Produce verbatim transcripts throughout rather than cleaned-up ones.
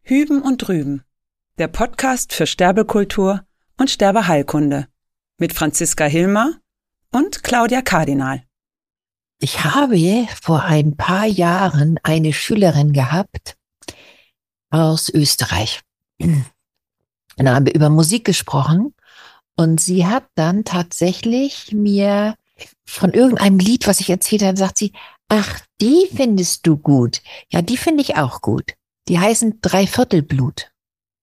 Hüben und Drüben, der Podcast für Sterbekultur und Sterbeheilkunde mit Franziska Hilmer und Claudia Kardinal. Ich habe vor ein paar Jahren eine Schülerin gehabt aus Österreich. Und dann haben wir über Musik gesprochen und sie hat dann tatsächlich mir von irgendeinem Lied, was ich erzählt habe, sagt sie, ach, die findest du gut. Ja, die finde ich auch gut. Die heißen Dreiviertelblut.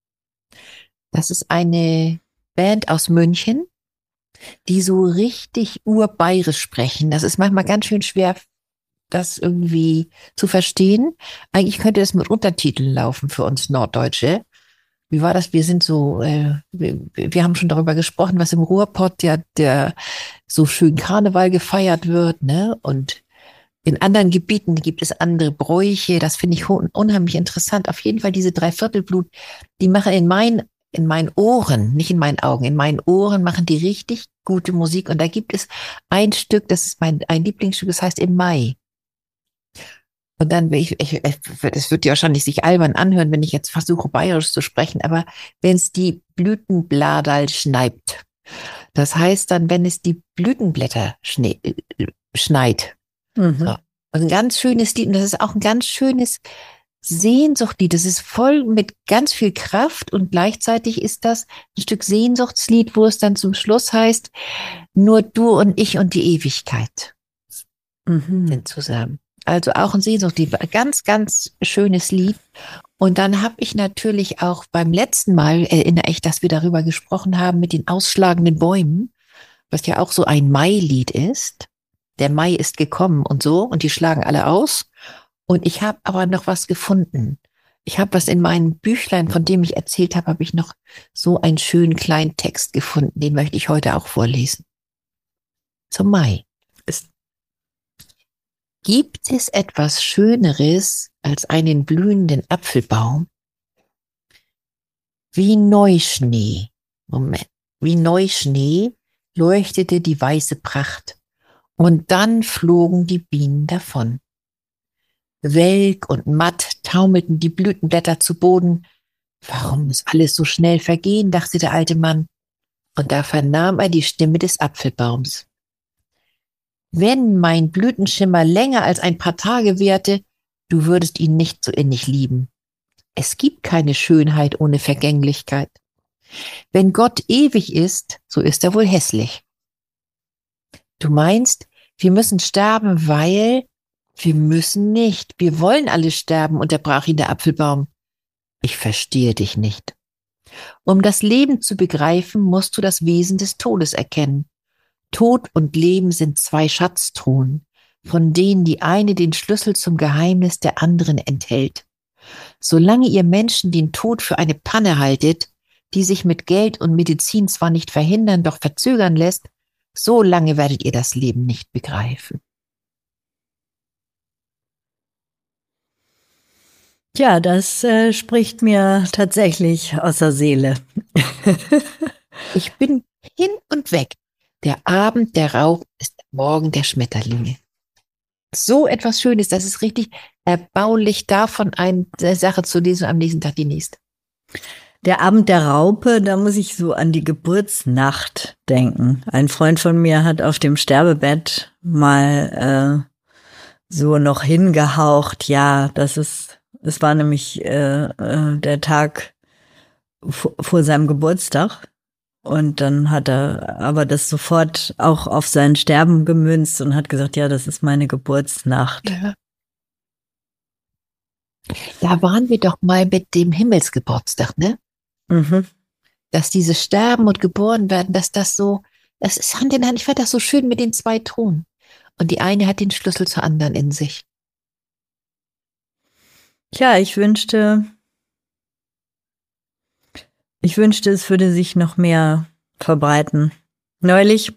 Das ist eine Band aus München, die so richtig urbayerisch sprechen. Das ist manchmal ganz schön schwer, das irgendwie zu verstehen. Eigentlich könnte das mit Untertiteln laufen für uns Norddeutsche. Wie war das? Wir sind so, äh, wir, wir haben schon darüber gesprochen, was im Ruhrpott ja der so schön Karneval gefeiert wird, ne? Und in anderen Gebieten gibt es andere Bräuche. Das finde ich unheimlich interessant. Auf jeden Fall diese Dreiviertelblut, die machen in meinen in meinen Ohren, nicht in meinen Augen, in meinen Ohren machen die richtig gute Musik. Und da gibt es ein Stück, das ist mein ein Lieblingsstück, das heißt Im Mai. Und dann, ich, ich, es wird ja wahrscheinlich sich albern anhören, wenn ich jetzt versuche, bayerisch zu sprechen, aber wenn es die Blütenbladal schneibt, das heißt dann, wenn es die Blütenblätter schne, schneit. Mhm. So. Und ein ganz schönes Lied, und das ist auch ein ganz schönes Sehnsuchtlied. Das ist voll mit ganz viel Kraft und gleichzeitig ist das ein Stück Sehnsuchtslied, wo es dann zum Schluss heißt, nur du und ich und die Ewigkeit mhm. sind zusammen. Also auch ein Sehnsuchtslied, ganz, ganz schönes Lied. Und dann habe ich natürlich auch beim letzten Mal, erinnere ich, dass wir darüber gesprochen haben mit den ausschlagenden Bäumen, was ja auch so ein Mai-Lied ist. Der Mai ist gekommen und so und die schlagen alle aus. Und ich habe aber noch was gefunden. Ich habe was in meinem Büchlein, von dem ich erzählt habe, habe ich noch so einen schönen kleinen Text gefunden. Den möchte ich heute auch vorlesen. Zum Mai. Es Gibt es etwas Schöneres als einen blühenden Apfelbaum? Wie Neuschnee, Moment, wie Neuschnee leuchtete die weiße Pracht. Und dann flogen die Bienen davon. Welk und matt taumelten die Blütenblätter zu Boden. Warum muss alles so schnell vergehen, dachte der alte Mann. Und da vernahm er die Stimme des Apfelbaums. Wenn mein Blütenschimmer länger als ein paar Tage währte, du würdest ihn nicht so innig lieben. Es gibt keine Schönheit ohne Vergänglichkeit. Wenn Gott ewig ist, so ist er wohl hässlich. Du meinst, wir müssen sterben, weil... Wir müssen nicht. Wir wollen alle sterben, unterbrach ihn der Apfelbaum. Ich verstehe dich nicht. Um das Leben zu begreifen, musst du das Wesen des Todes erkennen. Tod und Leben sind zwei Schatztruhen, von denen die eine den Schlüssel zum Geheimnis der anderen enthält. Solange ihr Menschen den Tod für eine Panne haltet, die sich mit Geld und Medizin zwar nicht verhindern, doch verzögern lässt, so lange werdet ihr das Leben nicht begreifen. Ja, das äh, spricht mir tatsächlich aus der Seele. Ich bin hin und weg. Der Abend der Rauch ist der Morgen der Schmetterlinge. So etwas Schönes, das ist richtig erbaulich, davon eine Sache zu lesen und am nächsten Tag die nächste. Der Abend der Raupe, da muss ich so an die Geburtsnacht denken. Ein Freund von mir hat auf dem Sterbebett mal äh, so noch hingehaucht, ja, das ist Es war nämlich äh, äh, der Tag vor, vor seinem Geburtstag und dann hat er aber das sofort auch auf sein Sterben gemünzt und hat gesagt, ja, das ist meine Geburtsnacht. Ja. Da waren wir doch mal mit dem Himmelsgeburtstag, ne? Mhm. Dass dieses Sterben und geboren werden, dass das so, das ist Hand in Hand, ich fand das so schön mit den zwei Thronen. Und die eine hat den Schlüssel zur anderen in sich. Tja, ich wünschte, ich wünschte, es würde sich noch mehr verbreiten. Neulich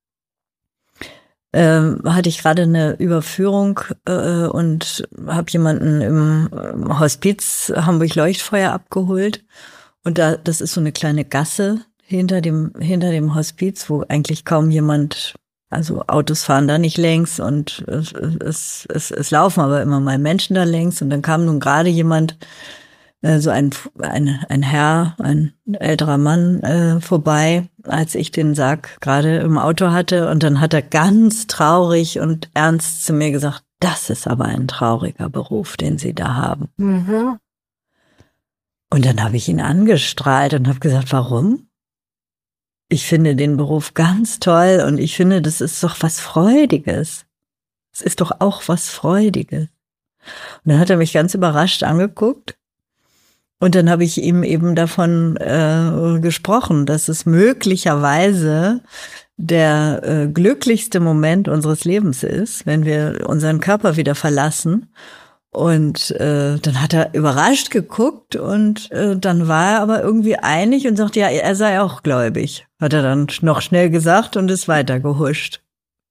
äh, hatte ich gerade eine Überführung äh, und habe jemanden im Hospiz Hamburg-Leuchtfeuer abgeholt. Und da, das ist so eine kleine Gasse hinter dem, hinter dem Hospiz, wo eigentlich kaum jemand, also Autos fahren da nicht längs und es, es, es, es laufen aber immer mal Menschen da längs. Und dann kam nun gerade jemand äh, so ein, ein, ein Herr, ein älterer Mann äh, vorbei, als ich den Sarg gerade im Auto hatte. Und dann hat er ganz traurig und ernst zu mir gesagt, das ist aber ein trauriger Beruf, den Sie da haben. Mhm. Und dann habe ich ihn angestrahlt und habe gesagt, warum? Ich finde den Beruf ganz toll und ich finde, das ist doch was Freudiges. Es ist doch auch was Freudiges. Und dann hat er mich ganz überrascht angeguckt. Und dann habe ich ihm eben davon äh, gesprochen, dass es möglicherweise der äh, glücklichste Moment unseres Lebens ist, wenn wir unseren Körper wieder verlassen. Und äh, dann hat er überrascht geguckt und äh, dann war er aber irgendwie einig und sagte, ja, er sei auch gläubig. Hat er dann noch schnell gesagt und ist weitergehuscht.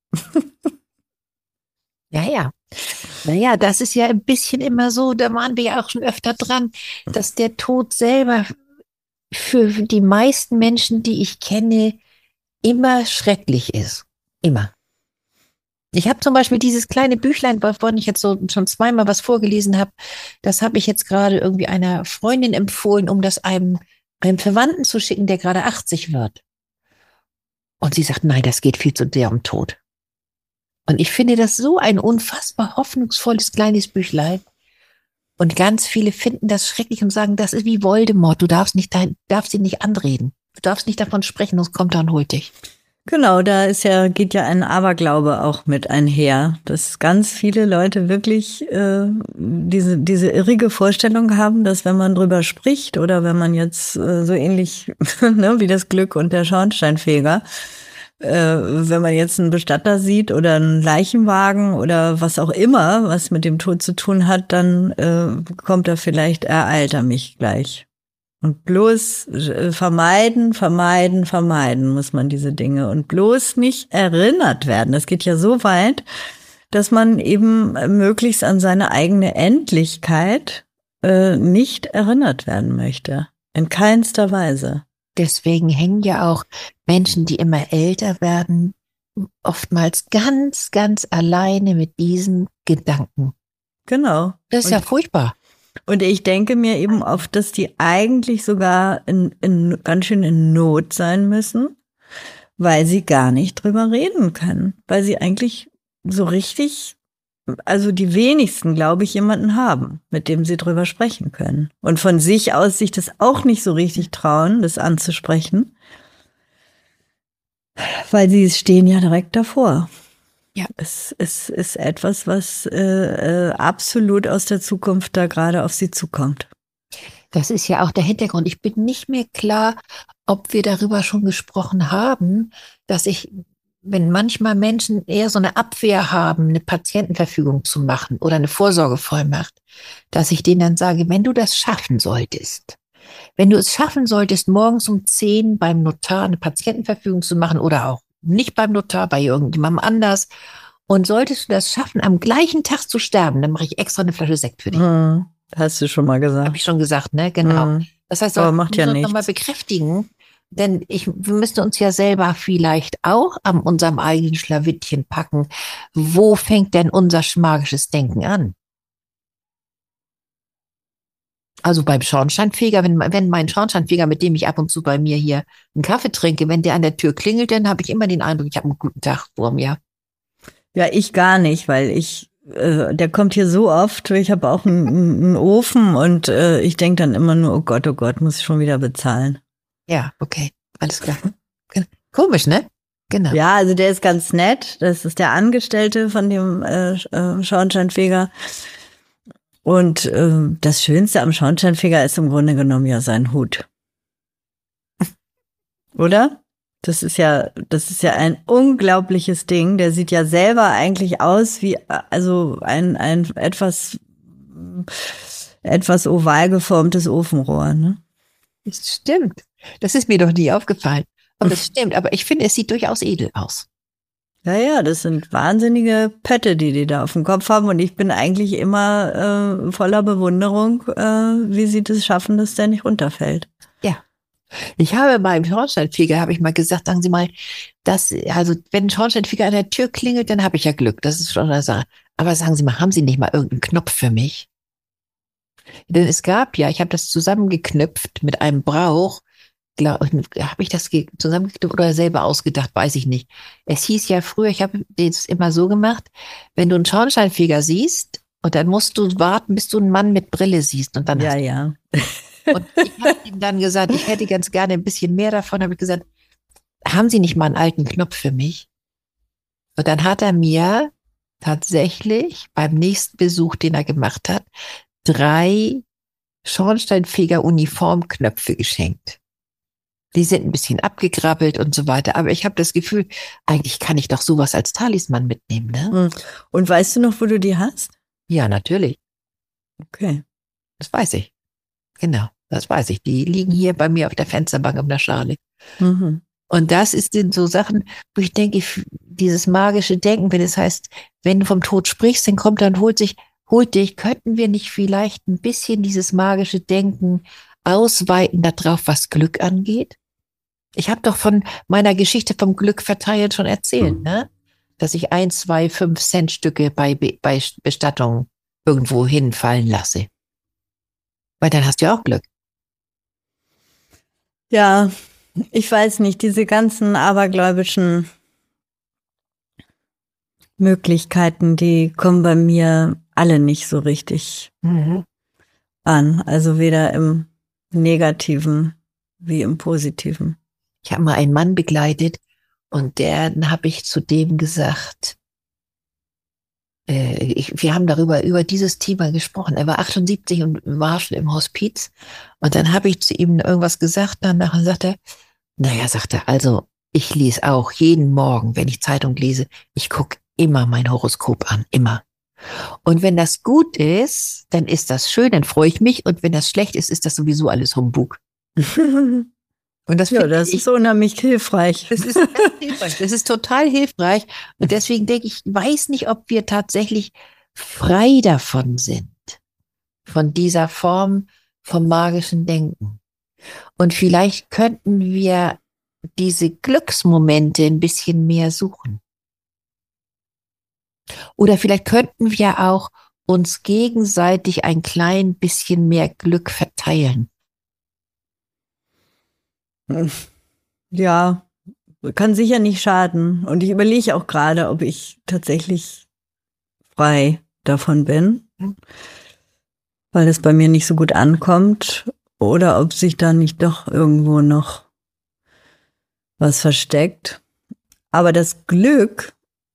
Ja, ja. Naja, das ist ja ein bisschen immer so, da waren wir ja auch schon öfter dran, dass der Tod selber für die meisten Menschen, die ich kenne, immer schrecklich ist. Immer. Ich habe zum Beispiel dieses kleine Büchlein, wovon ich jetzt so schon zweimal was vorgelesen habe, das habe ich jetzt gerade irgendwie einer Freundin empfohlen, um das einem, einem Verwandten zu schicken, der gerade achtzig wird. Und sie sagt, nein, das geht viel zu sehr um Tod. Und ich finde das so ein unfassbar hoffnungsvolles kleines Büchlein. Und ganz viele finden das schrecklich und sagen, das ist wie Voldemort. Du darfst nicht, dein, darfst ihn nicht anreden. Du darfst nicht davon sprechen, sonst kommt er und holt dich. Genau, da ist ja, geht ja ein Aberglaube auch mit einher, dass ganz viele Leute wirklich äh, diese, diese irrige Vorstellung haben, dass wenn man drüber spricht oder wenn man jetzt äh, so ähnlich ne, wie das Glück und der Schornsteinfeger, äh, wenn man jetzt einen Bestatter sieht oder einen Leichenwagen oder was auch immer, was mit dem Tod zu tun hat, dann äh, kommt er vielleicht, ereilt er mich gleich. Und bloß vermeiden, vermeiden, vermeiden muss man diese Dinge und bloß nicht erinnert werden. Das geht ja so weit, dass man eben möglichst an seine eigene Endlichkeit äh, nicht erinnert werden möchte. In keinster Weise. Deswegen hängen ja auch Menschen, die immer älter werden, oftmals ganz, ganz alleine mit diesen Gedanken. Genau. Das ist und ja furchtbar. Und ich denke mir eben oft, dass die eigentlich sogar in, in, ganz schön in Not sein müssen, weil sie gar nicht drüber reden können. Weil sie eigentlich so richtig, also die wenigsten, glaube ich, jemanden haben, mit dem sie drüber sprechen können. Und von sich aus sich das auch nicht so richtig trauen, das anzusprechen, weil sie stehen ja direkt davor. Ja, es, es ist etwas, was äh, äh, absolut aus der Zukunft da gerade auf sie zukommt. Das ist ja auch der Hintergrund. Ich bin nicht mehr klar, ob wir darüber schon gesprochen haben, dass ich, wenn manchmal Menschen eher so eine Abwehr haben, eine Patientenverfügung zu machen oder eine Vorsorgevollmacht, dass ich denen dann sage, wenn du das schaffen solltest, wenn du es schaffen solltest, morgens um zehn beim Notar eine Patientenverfügung zu machen oder auch nicht beim Notar, bei irgendjemandem anders. Und solltest du das schaffen, am gleichen Tag zu sterben, dann mache ich extra eine Flasche Sekt für dich. Hm, hast du schon mal gesagt. Habe ich schon gesagt, ne? Genau. Hm. Das heißt, aber wir macht ja müssen uns nichts. nochmal bekräftigen, denn ich, wir müssen uns ja selber vielleicht auch an unserem eigenen Schlawittchen packen. Wo fängt denn unser magisches Denken an? Also beim Schornsteinfeger, wenn, wenn mein Schornsteinfeger, mit dem ich ab und zu bei mir hier einen Kaffee trinke, wenn der an der Tür klingelt, dann habe ich immer den Eindruck, ich habe einen guten Tag vor mir. Ja, ich gar nicht, weil ich, äh, der kommt hier so oft, ich habe auch einen, einen Ofen und äh, ich denke dann immer nur, oh Gott, oh Gott, muss ich schon wieder bezahlen. Ja, okay, alles klar. Komisch, ne? Genau. Ja, also der ist ganz nett, das ist der Angestellte von dem äh, äh, Schornsteinfeger. Und äh, das Schönste am Schornsteinfeger ist im Grunde genommen ja sein Hut. Oder? Das ist ja, das ist ja ein unglaubliches Ding. Der sieht ja selber eigentlich aus wie, also ein, ein etwas, etwas oval geformtes Ofenrohr, ne? Das stimmt. Das ist mir doch nie aufgefallen. Aber das stimmt. Aber ich finde, es sieht durchaus edel aus. Ja, ja, das sind wahnsinnige Pötte, die die da auf dem Kopf haben. Und ich bin eigentlich immer äh, voller Bewunderung, äh, wie sie das schaffen, dass der nicht runterfällt. Ja. Ich habe beim Schornsteinfeger, habe ich mal gesagt, sagen Sie mal, dass, also wenn ein Schornsteinfeger an der Tür klingelt, dann habe ich ja Glück. Das ist schon eine Sache. Aber sagen Sie mal, haben Sie nicht mal irgendeinen Knopf für mich? Denn es gab ja, ich habe das zusammengeknüpft mit einem Brauch, habe ich das zusammengeknüpft oder selber ausgedacht, weiß ich nicht. Es hieß ja früher, ich habe das immer so gemacht, wenn du einen Schornsteinfeger siehst und dann musst du warten, bis du einen Mann mit Brille siehst und dann Ja, hast ja. Und ich habe ihm dann gesagt, ich hätte ganz gerne ein bisschen mehr davon, habe ich gesagt, haben Sie nicht mal einen alten Knopf für mich? Und dann hat er mir tatsächlich beim nächsten Besuch, den er gemacht hat, drei Schornsteinfeger-Uniformknöpfe geschenkt. Die sind ein bisschen abgekrabbelt und so weiter. Aber ich habe das Gefühl, eigentlich kann ich doch sowas als Talisman mitnehmen, ne? Und weißt du noch, wo du die hast? Ja, natürlich. Okay. Das weiß ich. Genau, das weiß ich. Die liegen hier bei mir auf der Fensterbank auf der Schale. Mhm. Und das ist sind so Sachen, wo ich denke, dieses magische Denken, wenn es heißt, wenn du vom Tod sprichst, dann kommt er und holt sich, holt dich, könnten wir nicht vielleicht ein bisschen dieses magische Denken ausweiten darauf, was Glück angeht? Ich habe doch von meiner Geschichte vom Glück verteilen schon erzählt, ne? Dass ich ein, zwei, fünf Cent Stücke bei, bei Bestattungen irgendwo hinfallen lasse. Weil dann hast du ja auch Glück. Ja, ich weiß nicht, diese ganzen abergläubischen Möglichkeiten, die kommen bei mir alle nicht so richtig Mhm. an. Also weder im Negativen wie im Positiven. Ich habe mal einen Mann begleitet und dann habe ich zu dem gesagt, äh, ich, wir haben darüber, über dieses Thema gesprochen. Er war achtundsiebzig und war schon im Hospiz. Und dann habe ich zu ihm irgendwas gesagt, danach und sagte er, naja, sagt er, also ich lese auch jeden Morgen, wenn ich Zeitung lese, ich gucke immer mein Horoskop an, immer. Und wenn das gut ist, dann ist das schön, dann freue ich mich. Und wenn das schlecht ist, ist das sowieso alles Humbug. Und das Ja, finde das ich, ist unheimlich hilfreich. das ist ganz hilfreich. Das ist total hilfreich. Und deswegen denke ich, ich weiß nicht, ob wir tatsächlich frei davon sind, von dieser Form vom magischen Denken. Und vielleicht könnten wir diese Glücksmomente ein bisschen mehr suchen. Oder vielleicht könnten wir auch uns gegenseitig ein klein bisschen mehr Glück verteilen. Ja, kann sicher nicht schaden. Und ich überlege auch gerade, ob ich tatsächlich frei davon bin, weil es bei mir nicht so gut ankommt, oder ob sich da nicht doch irgendwo noch was versteckt. Aber das Glück,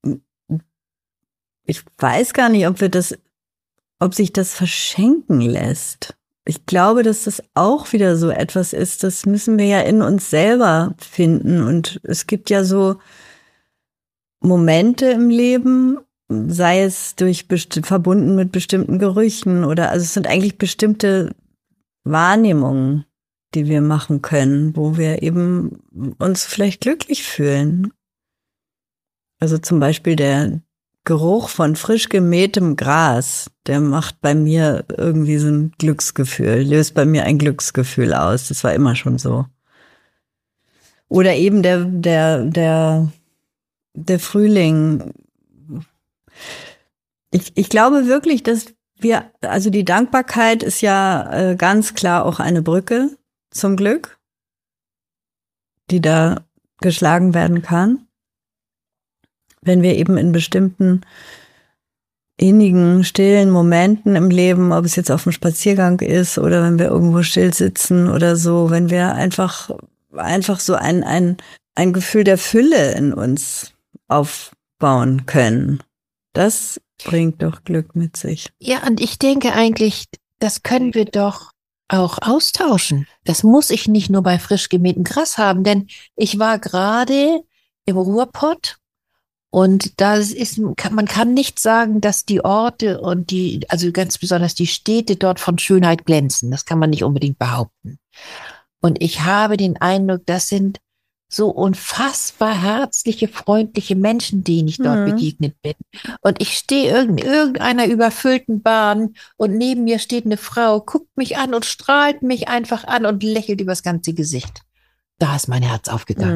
ich weiß gar nicht, ob wir das, ob sich das verschenken lässt. Ich glaube, dass das auch wieder so etwas ist, das müssen wir ja in uns selber finden. Und es gibt ja so Momente im Leben, sei es durch besti- verbunden mit bestimmten Gerüchen oder, also es sind eigentlich bestimmte Wahrnehmungen, die wir machen können, wo wir eben uns vielleicht glücklich fühlen. Also zum Beispiel der Geruch von frisch gemähtem Gras, der macht bei mir irgendwie so ein Glücksgefühl, löst bei mir ein Glücksgefühl aus. Das war immer schon so. Oder eben der, der, der, der Frühling. Ich, ich glaube wirklich, dass wir, also die Dankbarkeit ist ja äh, ganz klar auch eine Brücke zum Glück, die da geschlagen werden kann. Wenn wir eben in bestimmten innigen, stillen Momenten im Leben, ob es jetzt auf dem Spaziergang ist oder wenn wir irgendwo still sitzen oder so, wenn wir einfach, einfach so ein, ein, ein Gefühl der Fülle in uns aufbauen können. Das bringt doch Glück mit sich. Ja, und ich denke eigentlich, das können wir doch auch austauschen. Das muss ich nicht nur bei frisch gemähtem Gras haben, denn ich war gerade im Ruhrpott. Und da ist, man kann nicht sagen, dass die Orte und die, also ganz besonders die Städte dort von Schönheit glänzen. Das kann man nicht unbedingt behaupten. Und ich habe den Eindruck, das sind so unfassbar herzliche, freundliche Menschen, denen ich dort Mhm. begegnet bin. Und ich stehe in irgendeiner überfüllten Bahn und neben mir steht eine Frau, guckt mich an und strahlt mich einfach an und lächelt übers ganze Gesicht. Da ist mein Herz aufgegangen. Mhm.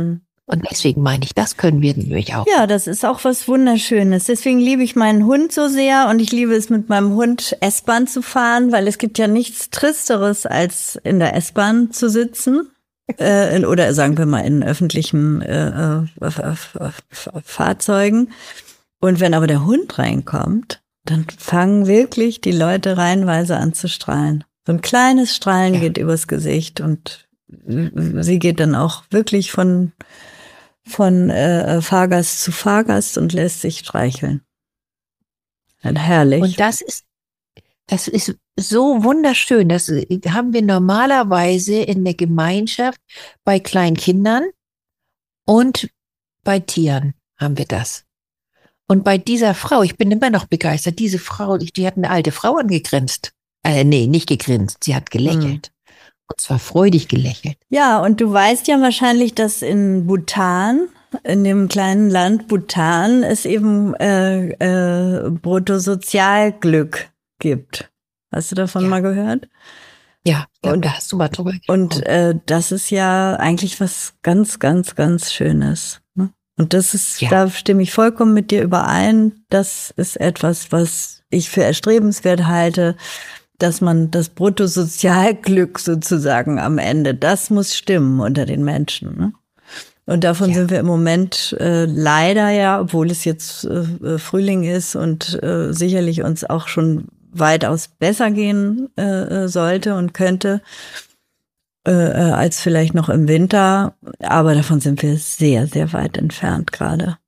Und deswegen meine ich, das können wir nämlich auch. Ja, das ist auch was Wunderschönes. Deswegen liebe ich meinen Hund so sehr und ich liebe es, mit meinem Hund S-Bahn zu fahren, weil es gibt ja nichts Tristeres, als in der S-Bahn zu sitzen. Äh, in, oder sagen wir mal in öffentlichen äh, äh, Fahrzeugen. Und wenn aber der Hund reinkommt, dann fangen wirklich die Leute reihenweise an zu strahlen. So ein kleines Strahlen ja. geht übers Gesicht und sie geht dann auch wirklich von von äh, Fahrgast zu Fahrgast und lässt sich streicheln. Dann herrlich. Und das ist, das ist so wunderschön. Das haben wir normalerweise in der Gemeinschaft bei kleinen Kindern und bei Tieren haben wir das. Und bei dieser Frau, ich bin immer noch begeistert, diese Frau, die hat eine alte Frau angegrinst. Äh, nee, nicht gegrinst, sie hat gelächelt. Hm. Und zwar freudig gelächelt. Ja, und du weißt ja wahrscheinlich, dass in Bhutan, in dem kleinen Land Bhutan, es eben äh, äh, Bruttosozialglück gibt. Hast du davon ja. mal gehört? Ja, ich glaub, und, da hast du mal drüber gesprochen. Und äh, das ist ja eigentlich was ganz, ganz, ganz Schönes. Ne? Und das ist, ja. da stimme ich vollkommen mit dir überein. Das ist etwas, was ich für erstrebenswert halte, dass man das Bruttosozialglück sozusagen am Ende, das muss stimmen unter den Menschen. Ne? Und davon ja. sind wir im Moment äh, leider ja, obwohl es jetzt äh, Frühling ist und äh, sicherlich uns auch schon weitaus besser gehen äh, sollte und könnte, äh, als vielleicht noch im Winter. Aber davon sind wir sehr, sehr weit entfernt gerade.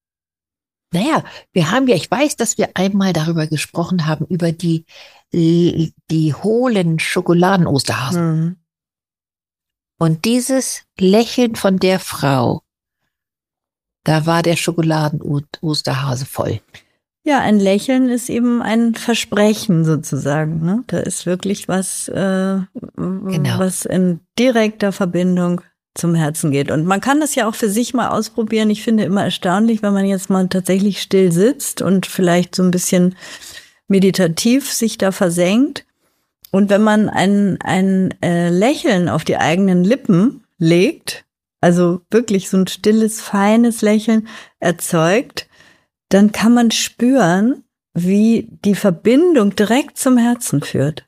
Naja, wir haben ja, ich weiß, dass wir einmal darüber gesprochen haben, über die die, die hohlen Schokoladen-Osterhasen. Mhm. Und dieses Lächeln von der Frau, da war der Schokoladen-Osterhase voll. Ja, ein Lächeln ist eben ein Versprechen sozusagen. Ne? Da ist wirklich was, äh, genau. was in direkter Verbindung zum Herzen geht. Und man kann das ja auch für sich mal ausprobieren. Ich finde immer erstaunlich, wenn man jetzt mal tatsächlich still sitzt und vielleicht so ein bisschen meditativ sich da versenkt. Und wenn man ein, ein äh, Lächeln auf die eigenen Lippen legt, also wirklich so ein stilles, feines Lächeln erzeugt, dann kann man spüren, wie die Verbindung direkt zum Herzen führt.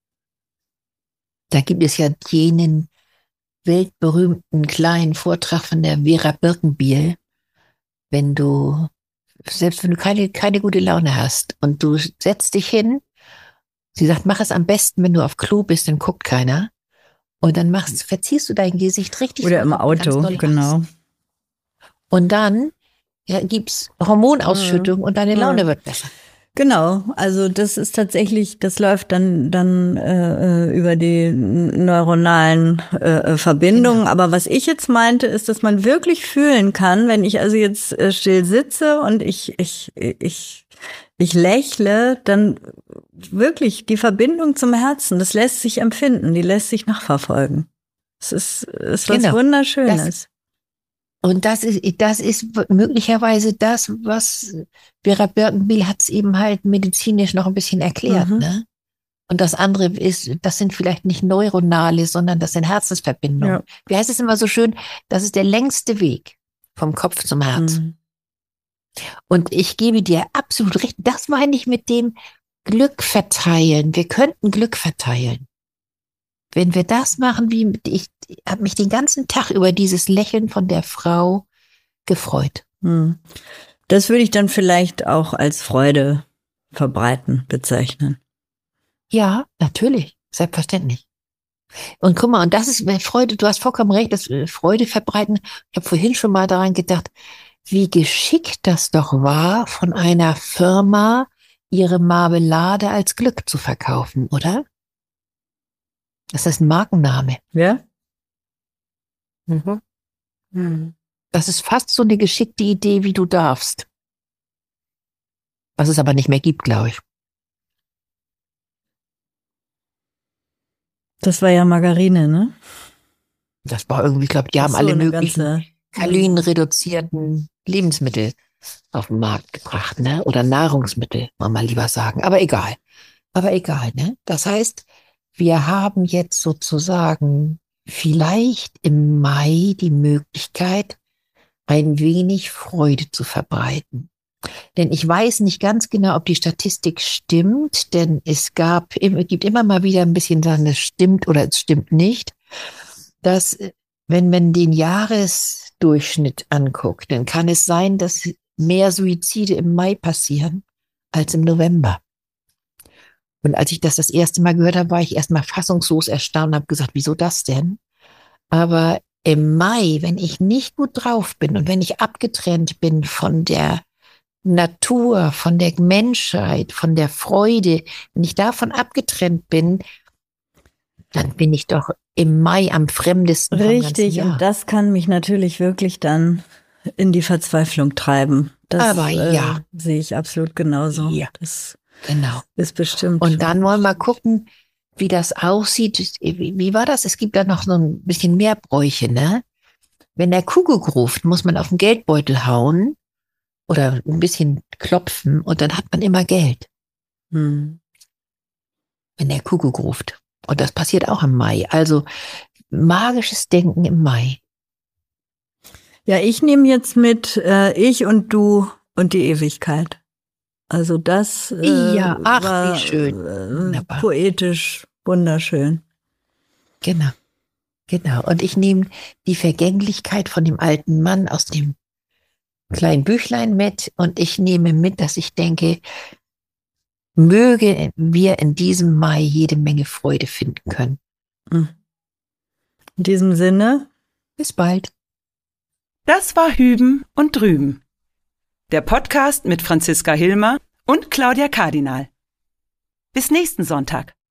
Da gibt es ja jenen weltberühmten kleinen Vortrag von der Vera Birkenbiel, wenn du selbst wenn du keine, keine gute Laune hast und du setzt dich hin, sie sagt, mach es am besten, wenn du auf Klo bist, dann guckt keiner. Und dann machst, verziehst du dein Gesicht richtig. Oder im Auto, genau. Und dann ja, gibt's Hormonausschüttung ja. und deine Laune ja. wird besser. Genau, also das ist tatsächlich, das läuft dann dann äh, über die neuronalen äh, Verbindungen. Genau. Aber was ich jetzt meinte, ist, dass man wirklich fühlen kann, wenn ich also jetzt äh, still sitze und ich ich ich ich lächle, dann wirklich die Verbindung zum Herzen, das lässt sich empfinden, die lässt sich nachverfolgen. Es ist, ist was genau. Wunderschönes. Das Und das ist, das ist möglicherweise das, was Vera Birkenbiel hat es eben halt medizinisch noch ein bisschen erklärt, mhm. ne? Und das andere ist, das sind vielleicht nicht neuronale, sondern das sind Herzensverbindungen. Ja. Wie heißt es immer so schön? Das ist der längste Weg vom Kopf zum Herz. Mhm. Und ich gebe dir absolut recht. Das meine ich mit dem Glück verteilen. Wir könnten Glück verteilen. Wenn wir das machen, wie ich, ich habe mich den ganzen Tag über dieses Lächeln von der Frau gefreut. Hm. Das würde ich dann vielleicht auch als Freude verbreiten bezeichnen. Ja, natürlich, selbstverständlich. Und guck mal, und das ist Freude, du hast vollkommen recht, das Freude verbreiten. Ich habe vorhin schon mal daran gedacht, wie geschickt das doch war, von einer Firma ihre Marmelade als Glück zu verkaufen, oder? Das ist ein Markenname. Ja? Mhm. Mhm. Das ist fast so eine geschickte Idee, wie du darfst. Was es aber nicht mehr gibt, glaube ich. Das war ja Margarine, ne? Das war irgendwie, ich glaube, die haben so, alle möglichen ganze... kalorienreduzierten Lebensmittel auf den Markt gebracht, ne? Oder Nahrungsmittel, wollen wir mal lieber sagen. Aber egal. Aber egal, ne? Das heißt, wir haben jetzt sozusagen vielleicht im Mai die Möglichkeit, ein wenig Freude zu verbreiten. Denn ich weiß nicht ganz genau, ob die Statistik stimmt, denn es gab, es gibt immer mal wieder ein bisschen sagen, es stimmt oder es stimmt nicht, dass wenn man den Jahresdurchschnitt anguckt, dann kann es sein, dass mehr Suizide im Mai passieren als im November. Und als ich das das erste Mal gehört habe, war ich erstmal fassungslos erstaunt und habe gesagt, wieso das denn? Aber im Mai, wenn ich nicht gut drauf bin und wenn ich abgetrennt bin von der Natur, von der Menschheit, von der Freude, wenn ich davon abgetrennt bin, dann bin ich doch im Mai am fremdesten. Richtig, und das kann mich natürlich wirklich dann in die Verzweiflung treiben. Das, Aber ja, äh, sehe ich absolut genauso. Ja, das genau. Ist bestimmt. Und dann wollen wir gucken, wie das aussieht. Wie, wie war das? Es gibt da noch so ein bisschen mehr Bräuche, ne? Wenn der Kuckuck ruft, muss man auf den Geldbeutel hauen oder ein bisschen klopfen und dann hat man immer Geld. Hm. Wenn der Kuckuck ruft. Und das passiert auch im Mai. Also magisches Denken im Mai. Ja, ich nehme jetzt mit äh, ich und du und die Ewigkeit. Also das äh, ja, ach, war wie schön. Äh, poetisch, wunderschön. Genau, genau. Und ich nehme die Vergänglichkeit von dem alten Mann aus dem kleinen Büchlein mit und ich nehme mit, dass ich denke, möge wir in diesem Mai jede Menge Freude finden können. In diesem Sinne, bis bald. Das war Hüben und Drüben. Der Podcast mit Franziska Hilmer und Claudia Kardinal. Bis nächsten Sonntag.